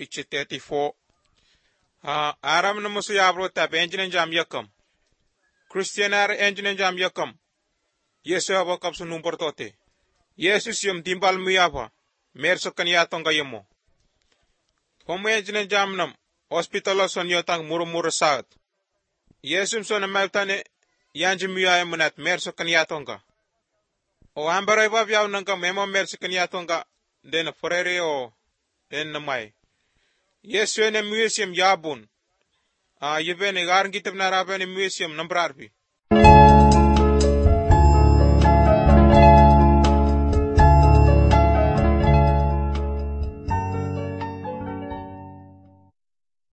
picture 34. Aram na musu yabro tab engine jam yakam. Christian ar engine jam yakam. Yesu abo kapsu numpor tote. Yesus yum timbal muyaba. Merso kanyatonga yemo. Pomo engine jam nam. Hospital son yotang muru saat. Yesu son maltane yanji muyaya munat merso kanyatonga. O ambaro iba biaw nanga memo merso kanyatonga. Den forere o den namay. Yesu ene museum yabun. Yibene garan kitap na rabene museum nambrarbi.